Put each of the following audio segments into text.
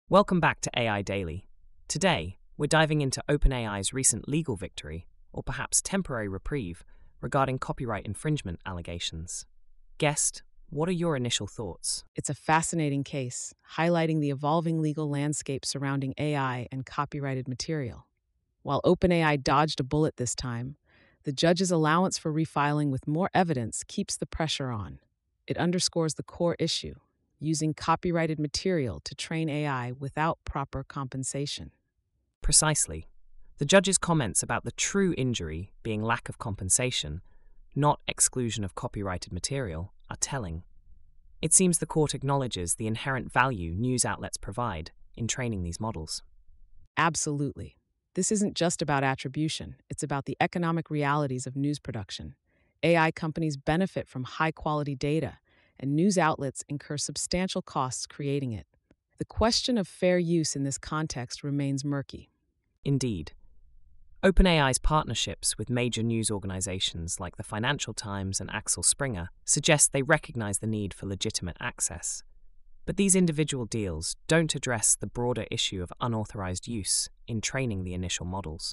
Welcome back to AI Daily. Today, we're diving into OpenAI's recent legal victory, or perhaps temporary reprieve, regarding copyright infringement allegations. Guest, what are your initial thoughts? It's a fascinating case, highlighting the evolving legal landscape surrounding AI and copyrighted material. While OpenAI dodged a bullet this time, the judge's allowance for refiling with more evidence keeps the pressure on. It underscores the core issue, using copyrighted material to train AI without proper compensation. Precisely. The judge's comments about the true injury being lack of compensation, not exclusion of copyrighted material, are telling. It seems the court acknowledges the inherent value news outlets provide in training these models. Absolutely. This isn't just about attribution, it's about the economic realities of news production. AI companies benefit from high quality data, and news outlets incur substantial costs creating it. The question of fair use in this context remains murky. Indeed, OpenAI's partnerships with major news organizations like the Financial Times and Axel Springer suggest they recognize the need for legitimate access. But these individual deals don't address the broader issue of unauthorized use in training the initial models.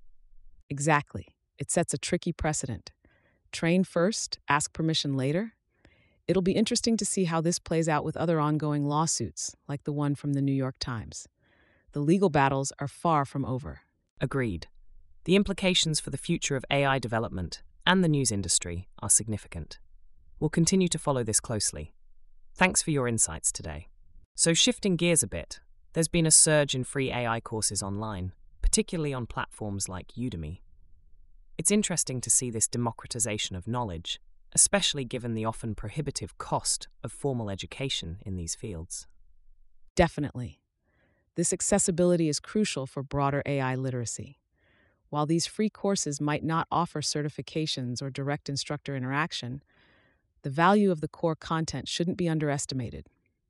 Exactly. It sets a tricky precedent. Train first, ask permission later. It'll be interesting to see how this plays out with other ongoing lawsuits, like the one from the New York Times. The legal battles are far from over. Agreed. The implications for the future of AI development and the news industry are significant. We'll continue to follow this closely. Thanks for your insights today. So, shifting gears a bit, there's been a surge in free AI courses online, particularly on platforms like Udemy. It's interesting to see this democratization of knowledge, especially given the often prohibitive cost of formal education in these fields. Definitely. This accessibility is crucial for broader AI literacy. While these free courses might not offer certifications or direct instructor interaction, the value of the core content shouldn't be underestimated.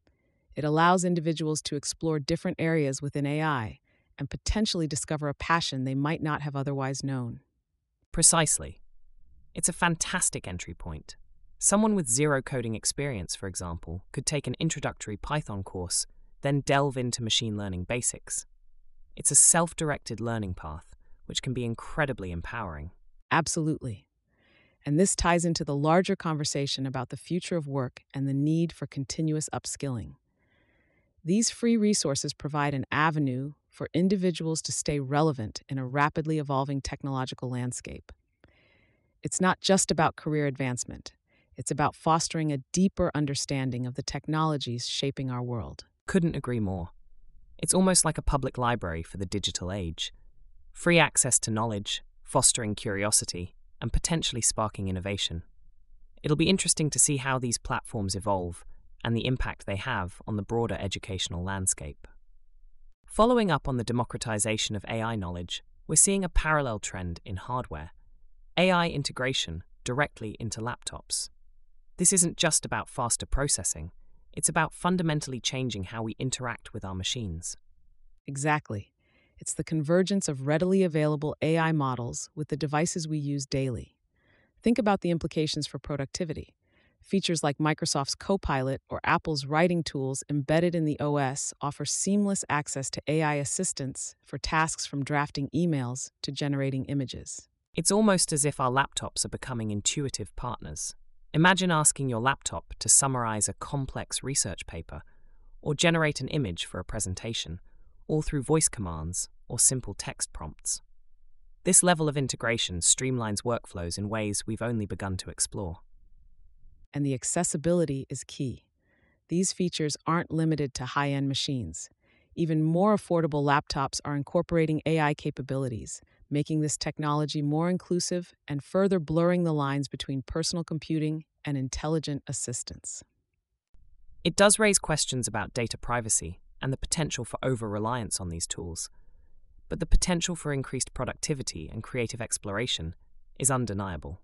It allows individuals to explore different areas within AI and potentially discover a passion they might not have otherwise known. Precisely. It's a fantastic entry point. Someone with zero coding experience, for example, could take an introductory Python course, then delve into machine learning basics. It's a self-directed learning path, which can be incredibly empowering. Absolutely. And this ties into the larger conversation about the future of work and the need for continuous upskilling. These free resources provide an avenue for individuals to stay relevant in a rapidly evolving technological landscape. It's not just about career advancement, it's about fostering a deeper understanding of the technologies shaping our world. Couldn't agree more. It's almost like a public library for the digital age. Free access to knowledge, fostering curiosity, and potentially sparking innovation. It'll be interesting to see how these platforms evolve and the impact they have on the broader educational landscape. Following up on the democratization of AI knowledge, we're seeing a parallel trend in hardware: AI integration directly into laptops. This isn't just about faster processing, it's about fundamentally changing how we interact with our machines. Exactly. It's the convergence of readily available AI models with the devices we use daily. Think about the implications for productivity. Features like Microsoft's Copilot or Apple's writing tools embedded in the OS offer seamless access to AI assistance for tasks from drafting emails to generating images. It's almost as if our laptops are becoming intuitive partners. Imagine asking your laptop to summarize a complex research paper or generate an image for a presentation, all through voice commands or simple text prompts. This level of integration streamlines workflows in ways we've only begun to explore. And the accessibility is key. These features aren't limited to high-end machines. Even more affordable laptops are incorporating AI capabilities, making this technology more inclusive and further blurring the lines between personal computing and intelligent assistants. It does raise questions about data privacy and the potential for over-reliance on these tools, but the potential for increased productivity and creative exploration is undeniable.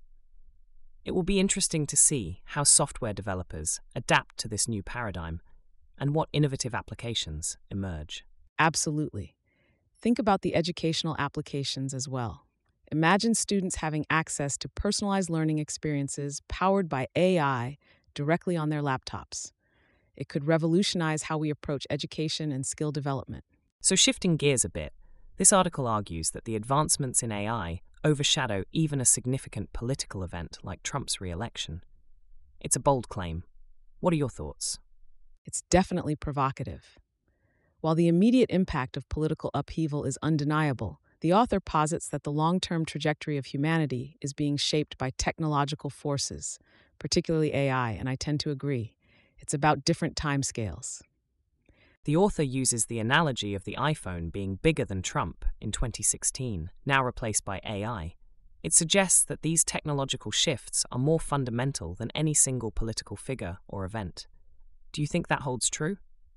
It will be interesting to see how software developers adapt to this new paradigm and what innovative applications emerge. Absolutely. Think about the educational applications as well. Imagine students having access to personalized learning experiences powered by AI directly on their laptops. It could revolutionize how we approach education and skill development. So, shifting gears a bit, this article argues that the advancements in AI overshadow even a significant political event like Trump's re-election. It's a bold claim. What are your thoughts? It's definitely provocative. While the immediate impact of political upheaval is undeniable, the author posits that the long-term trajectory of humanity is being shaped by technological forces, particularly AI, and I tend to agree. It's about different timescales. The author uses the analogy of the iPhone being bigger than Trump in 2016, now replaced by AI. It suggests that these technological shifts are more fundamental than any single political figure or event. Do you think that holds true?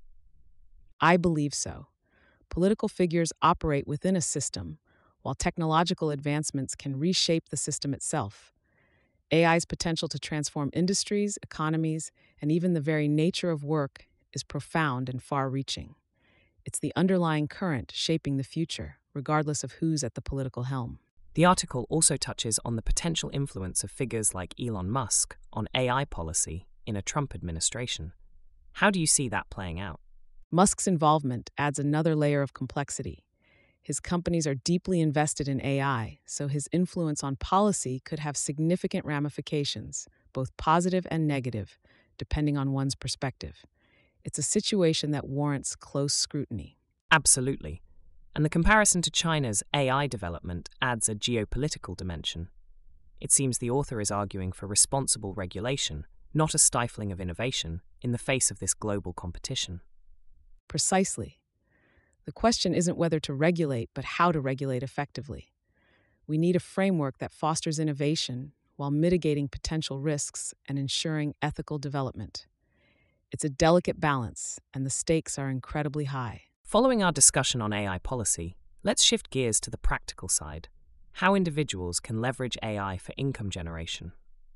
I believe so. Political figures operate within a system, while technological advancements can reshape the system itself. AI's potential to transform industries, economies, and even the very nature of work is profound and far-reaching. It's the underlying current shaping the future, regardless of who's at the political helm. The article also touches on the potential influence of figures like Elon Musk on AI policy in a Trump administration. How do you see that playing out? Musk's involvement adds another layer of complexity. His companies are deeply invested in AI, so his influence on policy could have significant ramifications, both positive and negative, depending on one's perspective. It's a situation that warrants close scrutiny. Absolutely. And the comparison to China's AI development adds a geopolitical dimension. It seems the author is arguing for responsible regulation, not a stifling of innovation, in the face of this global competition. Precisely. The question isn't whether to regulate, but how to regulate effectively. We need a framework that fosters innovation while mitigating potential risks and ensuring ethical development. It's a delicate balance, and the stakes are incredibly high. Following our discussion on AI policy, let's shift gears to the practical side: how individuals can leverage AI for income generation.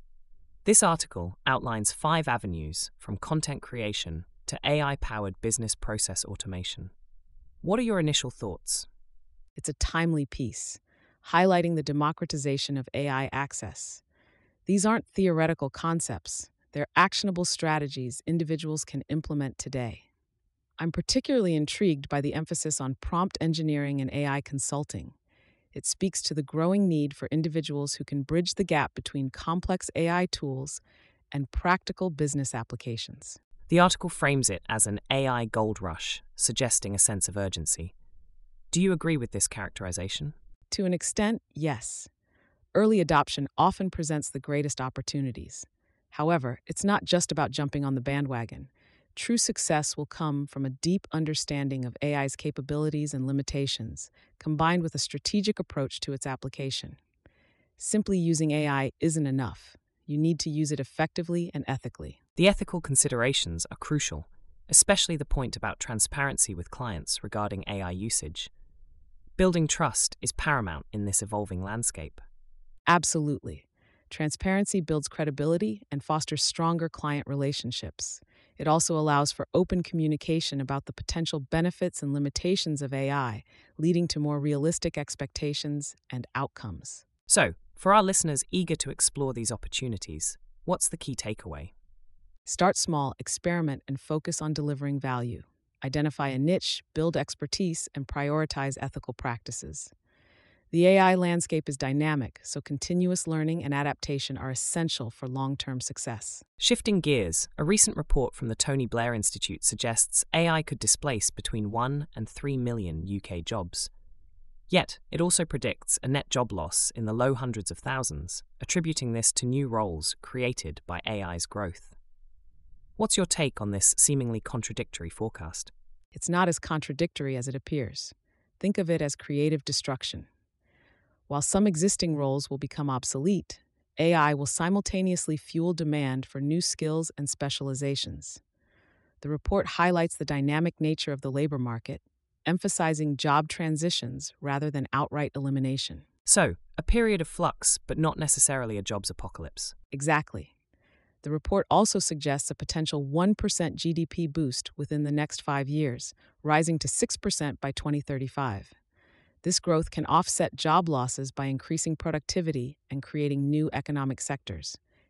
This article outlines 5 avenues from content creation to AI-powered business process automation. What are your initial thoughts? It's a timely piece, highlighting the democratization of AI access. These aren't theoretical concepts, they're actionable strategies individuals can implement today. I'm particularly intrigued by the emphasis on prompt engineering and AI consulting. It speaks to the growing need for individuals who can bridge the gap between complex AI tools and practical business applications. The article frames it as an AI gold rush, suggesting a sense of urgency. Do you agree with this characterization? To an extent, yes. Early adoption often presents the greatest opportunities. However, it's not just about jumping on the bandwagon. True success will come from a deep understanding of AI's capabilities and limitations, combined with a strategic approach to its application. Simply using AI isn't enough. You need to use it effectively and ethically. The ethical considerations are crucial, especially the point about transparency with clients regarding AI usage. Building trust is paramount in this evolving landscape. Absolutely. Transparency builds credibility and fosters stronger client relationships. It also allows for open communication about the potential benefits and limitations of AI, leading to more realistic expectations and outcomes. So, for our listeners eager to explore these opportunities, what's the key takeaway? Start small, experiment, and focus on delivering value. Identify a niche, build expertise, and prioritize ethical practices. The AI landscape is dynamic, so continuous learning and adaptation are essential for long-term success. Shifting gears, a recent report from the Tony Blair Institute suggests AI could displace between 1 and 3 million UK jobs. Yet, it also predicts a net job loss in the low hundreds of thousands, attributing this to new roles created by AI's growth. What's your take on this seemingly contradictory forecast? It's not as contradictory as it appears. Think of it as creative destruction. While some existing roles will become obsolete, AI will simultaneously fuel demand for new skills and specializations. The report highlights the dynamic nature of the labor market, emphasizing job transitions rather than outright elimination. So, a period of flux, but not necessarily a jobs apocalypse. Exactly. The report also suggests a potential 1% GDP boost within the next 5 years, rising to 6% by 2035. This growth can offset job losses by increasing productivity and creating new economic sectors.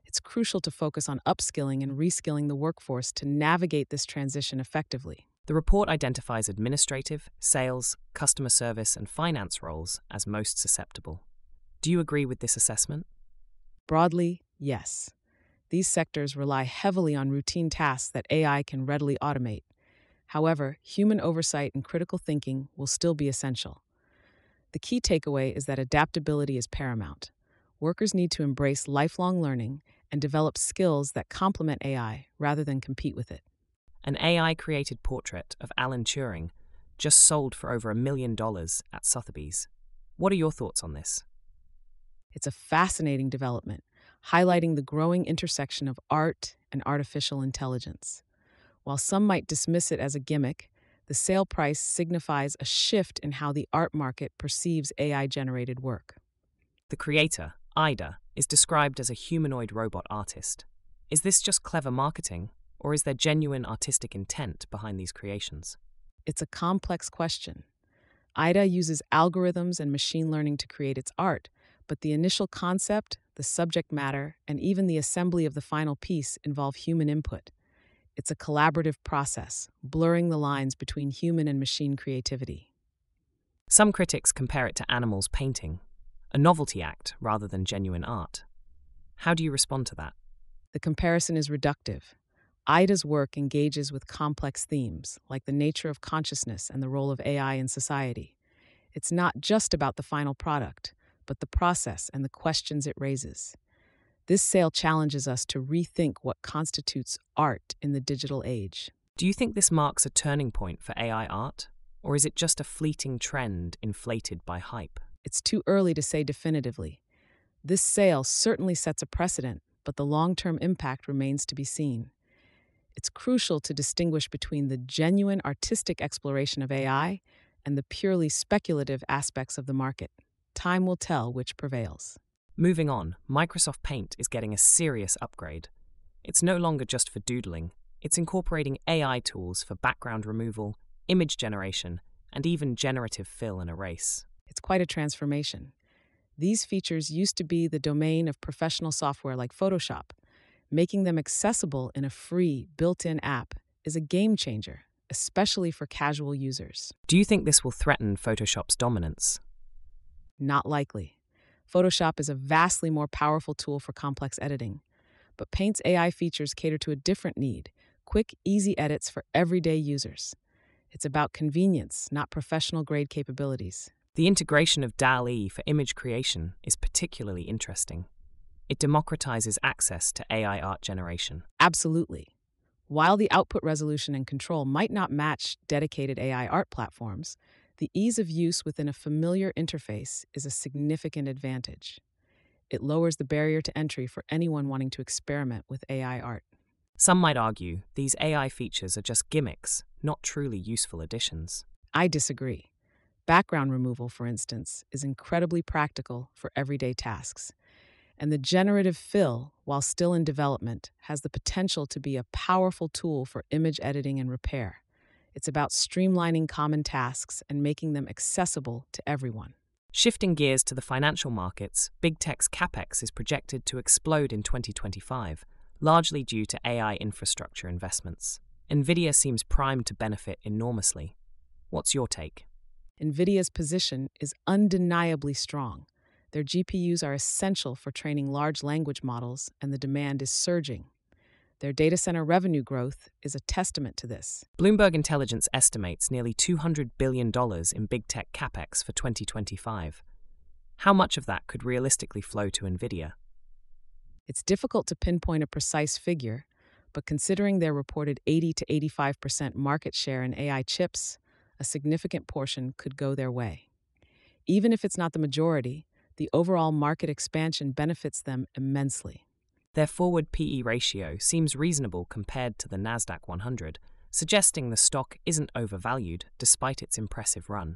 It's crucial to focus on upskilling and reskilling the workforce to navigate this transition effectively. The report identifies administrative, sales, customer service, and finance roles as most susceptible. Do you agree with this assessment? Broadly, yes. These sectors rely heavily on routine tasks that AI can readily automate. However, human oversight and critical thinking will still be essential. The key takeaway is that adaptability is paramount. Workers need to embrace lifelong learning and develop skills that complement AI rather than compete with it. An AI-created portrait of Alan Turing just sold for over $1 million at Sotheby's. What are your thoughts on this? It's a fascinating development, highlighting the growing intersection of art and artificial intelligence. While some might dismiss it as a gimmick, the sale price signifies a shift in how the art market perceives AI-generated work. The creator, Ida, is described as a humanoid robot artist. Is this just clever marketing, or is there genuine artistic intent behind these creations? It's a complex question. Ida uses algorithms and machine learning to create its art, but the initial concept, the subject matter, and even the assembly of the final piece involve human input. It's a collaborative process, blurring the lines between human and machine creativity. Some critics compare it to animals painting, a novelty act rather than genuine art. How do you respond to that? The comparison is reductive. Ida's work engages with complex themes, like the nature of consciousness and the role of AI in society. It's not just about the final product, but the process and the questions it raises. This sale challenges us to rethink what constitutes art in the digital age. Do you think this marks a turning point for AI art, or is it just a fleeting trend inflated by hype? It's too early to say definitively. This sale certainly sets a precedent, but the long-term impact remains to be seen. It's crucial to distinguish between the genuine artistic exploration of AI and the purely speculative aspects of the market. Time will tell which prevails. Moving on, Microsoft Paint is getting a serious upgrade. It's no longer just for doodling, it's incorporating AI tools for background removal, image generation, and even generative fill and erase. It's quite a transformation. These features used to be the domain of professional software like Photoshop. Making them accessible in a free, built-in app is a game changer, especially for casual users. Do you think this will threaten Photoshop's dominance? Not likely. Photoshop is a vastly more powerful tool for complex editing, but Paint's AI features cater to a different need: quick, easy edits for everyday users. It's about convenience, not professional-grade capabilities. The integration of DALL-E for image creation is particularly interesting. It democratizes access to AI art generation. Absolutely. While the output resolution and control might not match dedicated AI art platforms, the ease of use within a familiar interface is a significant advantage. It lowers the barrier to entry for anyone wanting to experiment with AI art. Some might argue these AI features are just gimmicks, not truly useful additions. I disagree. Background removal, for instance, is incredibly practical for everyday tasks. And the generative fill, while still in development, has the potential to be a powerful tool for image editing and repair. It's about streamlining common tasks and making them accessible to everyone. Shifting gears to the financial markets, big tech's capex is projected to explode in 2025, largely due to AI infrastructure investments. NVIDIA seems primed to benefit enormously. What's your take? NVIDIA's position is undeniably strong. Their GPUs are essential for training large language models, and the demand is surging. Their data center revenue growth is a testament to this. Bloomberg Intelligence estimates nearly $200 billion in big tech capex for 2025. How much of that could realistically flow to NVIDIA? It's difficult to pinpoint a precise figure, but considering their reported 80 to 85% market share in AI chips, a significant portion could go their way. Even if it's not the majority, the overall market expansion benefits them immensely. Their forward PE ratio seems reasonable compared to the Nasdaq 100, suggesting the stock isn't overvalued despite its impressive run.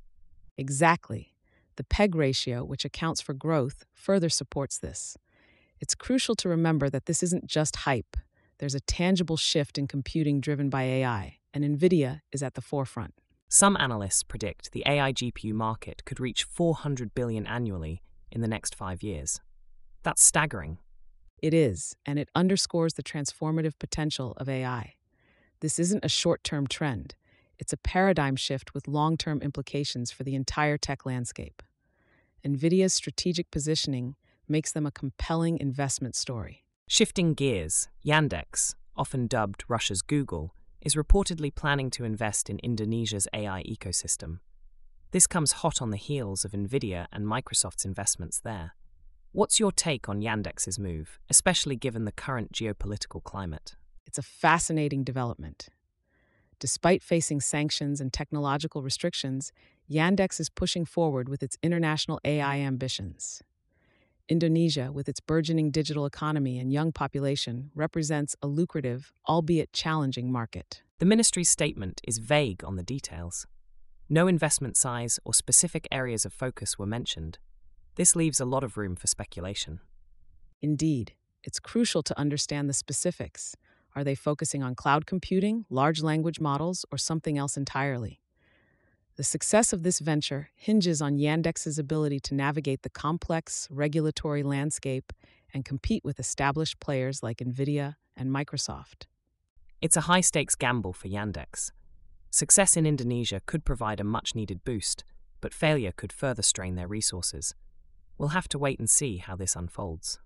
Exactly. The PEG ratio, which accounts for growth, further supports this. It's crucial to remember that this isn't just hype. There's a tangible shift in computing driven by AI, and NVIDIA is at the forefront. Some analysts predict the AI GPU market could reach $400 billion annually in the next 5 years. That's staggering. It is, and it underscores the transformative potential of AI. This isn't a short-term trend. It's a paradigm shift with long-term implications for the entire tech landscape. NVIDIA's strategic positioning makes them a compelling investment story. Shifting gears, Yandex, often dubbed Russia's Google, is reportedly planning to invest in Indonesia's AI ecosystem. This comes hot on the heels of NVIDIA and Microsoft's investments there. What's your take on Yandex's move, especially given the current geopolitical climate? It's a fascinating development. Despite facing sanctions and technological restrictions, Yandex is pushing forward with its international AI ambitions. Indonesia, with its burgeoning digital economy and young population, represents a lucrative, albeit challenging market. The ministry's statement is vague on the details. No investment size or specific areas of focus were mentioned. This leaves a lot of room for speculation. Indeed, it's crucial to understand the specifics. Are they focusing on cloud computing, large language models, or something else entirely? The success of this venture hinges on Yandex's ability to navigate the complex regulatory landscape and compete with established players like NVIDIA and Microsoft. It's a high-stakes gamble for Yandex. Success in Indonesia could provide a much-needed boost, but failure could further strain their resources. We'll have to wait and see how this unfolds.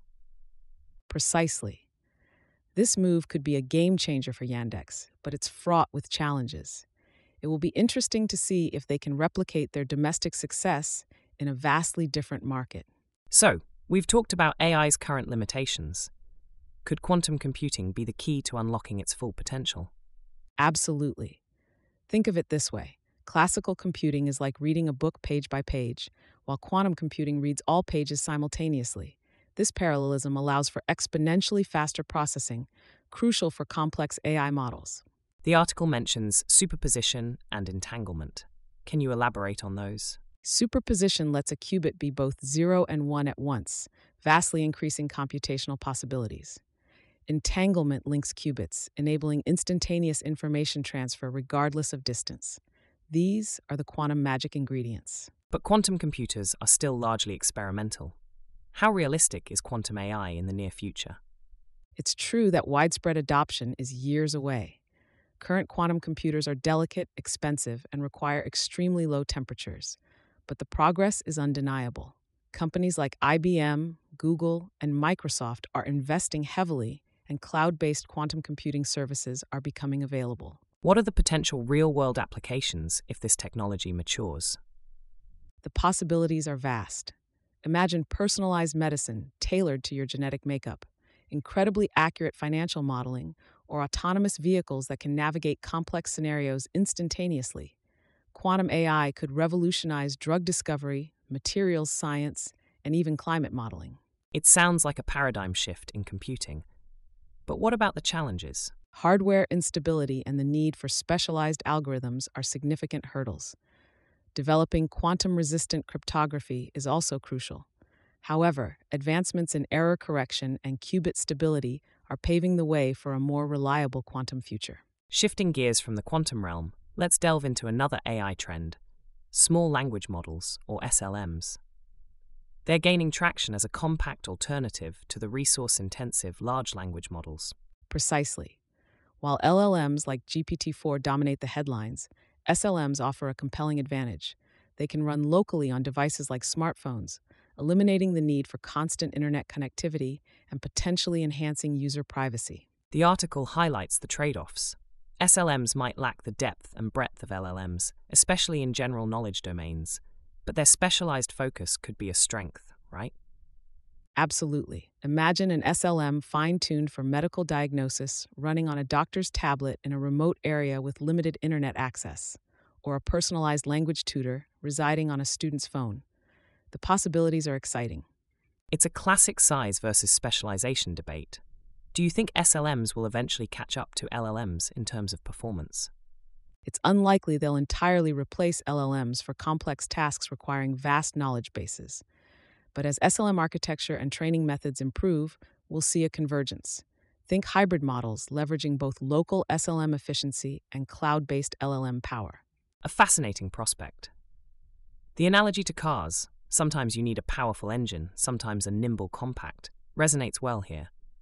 Precisely. This move could be a game changer for Yandex, but it's fraught with challenges. It will be interesting to see if they can replicate their domestic success in a vastly different market. So, we've talked about AI's current limitations. Could quantum computing be the key to unlocking its full potential? Absolutely. Think of it this way. Classical computing is like reading a book page by page, while quantum computing reads all pages simultaneously. This parallelism allows for exponentially faster processing, crucial for complex AI models. The article mentions superposition and entanglement. Can you elaborate on those? Superposition lets a qubit be both 0 and 1 at once, vastly increasing computational possibilities. Entanglement links qubits, enabling instantaneous information transfer regardless of distance. These are the quantum magic ingredients. But quantum computers are still largely experimental. How realistic is quantum AI in the near future? It's true that widespread adoption is years away. Current quantum computers are delicate, expensive, and require extremely low temperatures. But the progress is undeniable. Companies like IBM, Google, and Microsoft are investing heavily, and cloud-based quantum computing services are becoming available. What are the potential real-world applications if this technology matures? The possibilities are vast. Imagine personalized medicine tailored to your genetic makeup, incredibly accurate financial modeling, or autonomous vehicles that can navigate complex scenarios instantaneously. Quantum AI could revolutionize drug discovery, materials science, and even climate modeling. It sounds like a paradigm shift in computing. But what about the challenges? Hardware instability and the need for specialized algorithms are significant hurdles. Developing quantum-resistant cryptography is also crucial. However, advancements in error correction and qubit stability are paving the way for a more reliable quantum future. Shifting gears from the quantum realm, let's delve into another AI trend: small language models, or SLMs. They're gaining traction as a compact alternative to the resource-intensive large language models. Precisely. While LLMs like GPT-4 dominate the headlines, SLMs offer a compelling advantage. They can run locally on devices like smartphones, eliminating the need for constant internet connectivity and potentially enhancing user privacy. The article highlights the trade-offs. SLMs might lack the depth and breadth of LLMs, especially in general knowledge domains, but their specialized focus could be a strength, right? Absolutely. Imagine an SLM fine-tuned for medical diagnosis running on a doctor's tablet in a remote area with limited internet access, or a personalized language tutor residing on a student's phone. The possibilities are exciting. It's a classic size versus specialization debate. Do you think SLMs will eventually catch up to LLMs in terms of performance? It's unlikely they'll entirely replace LLMs for complex tasks requiring vast knowledge bases. But as SLM architecture and training methods improve, we'll see a convergence. Think hybrid models leveraging both local SLM efficiency and cloud-based LLM power. A fascinating prospect. The analogy to cars, sometimes you need a powerful engine, sometimes a nimble compact, resonates well here.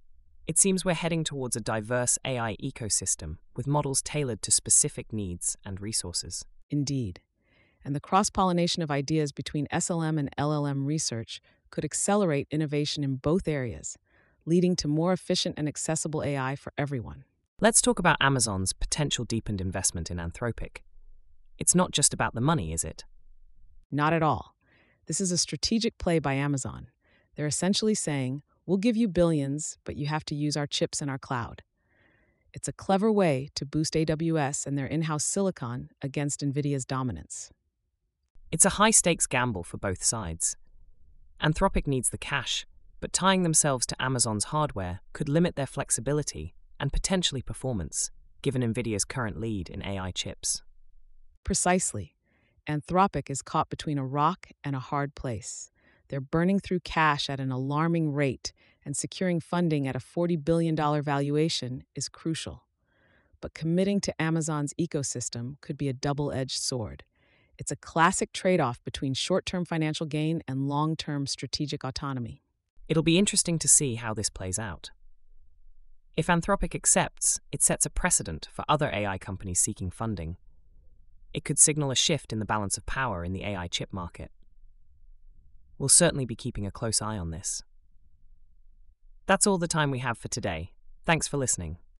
It seems we're heading towards a diverse AI ecosystem with models tailored to specific needs and resources. Indeed. And the cross-pollination of ideas between SLM and LLM research could accelerate innovation in both areas, leading to more efficient and accessible AI for everyone. Let's talk about Amazon's potential deepened investment in Anthropic. It's not just about the money, is it? Not at all. This is a strategic play by Amazon. They're essentially saying, we'll give you billions, but you have to use our chips in our cloud. It's a clever way to boost AWS and their in-house silicon against NVIDIA's dominance. It's a high-stakes gamble for both sides. Anthropic needs the cash, but tying themselves to Amazon's hardware could limit their flexibility and potentially performance, given NVIDIA's current lead in AI chips. Precisely. Anthropic is caught between a rock and a hard place. They're burning through cash at an alarming rate, and securing funding at a $40 billion valuation is crucial. But committing to Amazon's ecosystem could be a double-edged sword. It's a classic trade-off between short-term financial gain and long-term strategic autonomy. It'll be interesting to see how this plays out. If Anthropic accepts, it sets a precedent for other AI companies seeking funding. It could signal a shift in the balance of power in the AI chip market. We'll certainly be keeping a close eye on this. That's all the time we have for today. Thanks for listening.